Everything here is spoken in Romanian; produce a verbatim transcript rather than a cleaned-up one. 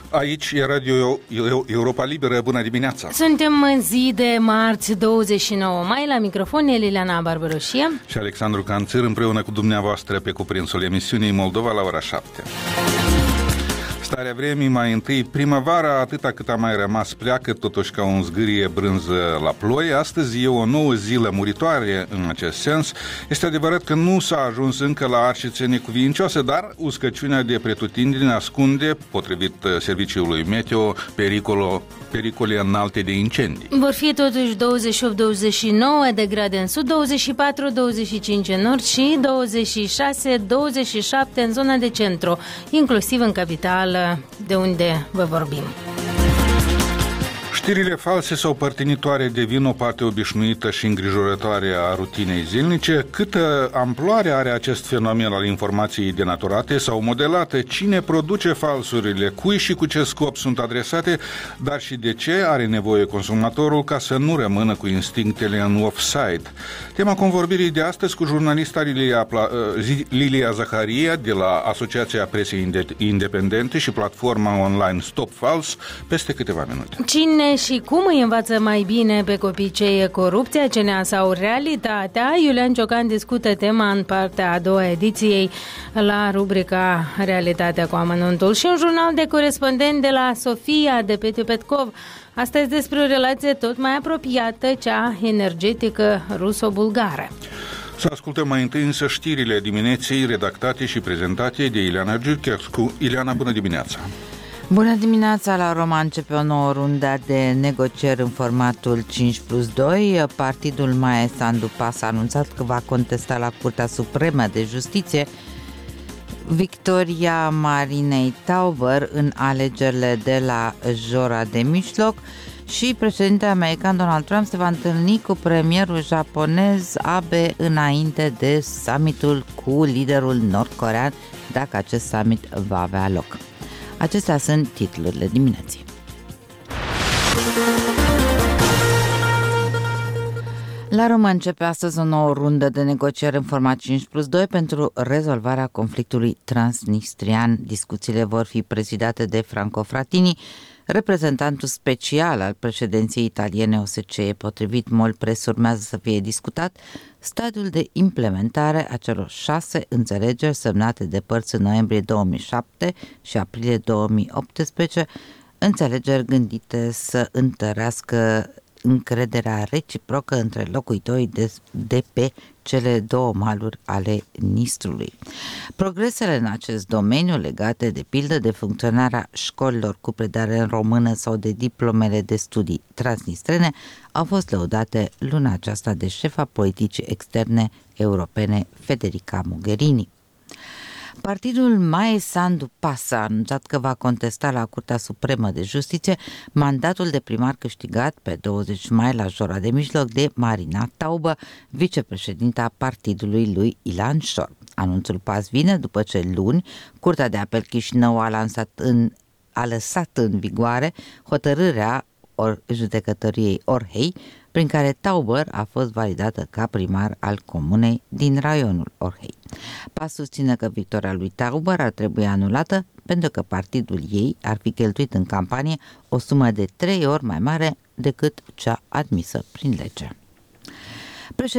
Aici e Radio Europa Liberă. Bună dimineața! Suntem în zi de marți douăzeci și nouă mai. La microfon e Liliana Barbaroșie și Alexandru Canțir, împreună cu dumneavoastră pe cuprinsul emisiunii Moldova la ora șapte. Starea vremii, mai întâi primăvara, atâta cât a mai rămas, pleacă totuși ca un zgârie brânză la ploi. Astăzi e o nouă zi lămuritoare în acest sens. Este adevărat că nu s-a ajuns încă la arșițe necuvincioase, dar uscăciunea de pretutindeni ascunde, potrivit serviciului meteo, pericolo, pericole înalte de incendii. Vor fi totuși douăzeci și opt douăzeci și nouă de grade în sud, douăzeci și patru douăzeci și cinci în nord și douăzeci și șase douăzeci și șapte în zona de centru, inclusiv în capitală, de unde vă vorbim. Știrile false sau părtinitoare devin o parte obișnuită și îngrijorătoare a rutinei zilnice. Câtă amploare are acest fenomen al informației denaturate sau modelate? Cine produce falsurile? Cui și cu ce scop sunt adresate? Dar și de ce are nevoie consumatorul ca să nu rămână cu instinctele în offside? Tema convorbirii de astăzi cu jurnalista Lilia, Lilia Zaharia de la Asociația Presei Independente și platforma online Stop Fals peste câteva minute. Cine și cum îi învață mai bine pe copii ce e corupția, C N A sau realitatea? Iulian Ciocan discută tema în partea a doua ediției la rubrica Realitatea cu amănuntul și un jurnal de corespondent de la Sofia de Petiu Petkov. Astăzi despre o relație tot mai apropiată, cea energetică ruso-bulgară. Să ascultăm mai întâi însă știrile dimineții redactate și prezentate de Ileana Giurchescu. Ileana, bună dimineața! Bună dimineața! La Roma începe o nouă rundă de negocieri în formatul cinci plus doi. Partidul Mae Sandu Pas a anunțat că va contesta la Curtea Supremă de Justiție victoria Marinei Tauber în alegerile de la Jora de Mijloc și președintele american Donald Trump se va întâlni cu premierul japonez Abe înainte de summitul cu liderul nord-corean, dacă acest summit va avea loc. Acestea sunt titlurile dimineții. La Roma începe astăzi o nouă rundă de negocieri în format cinci plus doi pentru rezolvarea conflictului transnistrian. Discuțiile vor fi prezidate de Franco Frattini, reprezentantul special al președinției italiene O S C E. Potrivit Mol Press, urmează să fie discutat stadiul de implementare a celor șase înțelegeri semnate de părți în noiembrie două mii șapte și aprilie două mii optsprezece, înțelegeri gândite să întărească încrederea reciprocă între locuitorii de, de pe cele două maluri ale Nistrului. Progresele în acest domeniu, legate de pildă de funcționarea școlilor cu predare în română sau de diplomele de studii transnistrene, au fost lăudate luna aceasta de șefa politicii externe europene Federica Mogherini. Partidul Mae Sandu Pas a anunțat că va contesta la Curtea Supremă de Justiție mandatul de primar câștigat pe douăzeci mai la Jora de Mijloc de Marina Taubă, vicepreședinta partidului lui Ilan Șor. Anunțul Pas vine după ce luni Curtea de Apel Chișinău a, lansat în, a lăsat în vigoare hotărârea or, judecătoriei Orhei, prin care Tauber a fost validată ca primar al comunei din raionul Orhei. Pas susține că victoria lui Tauber ar trebui anulată pentru că partidul ei ar fi cheltuit în campanie o sumă de trei ori mai mare decât cea admisă prin lege.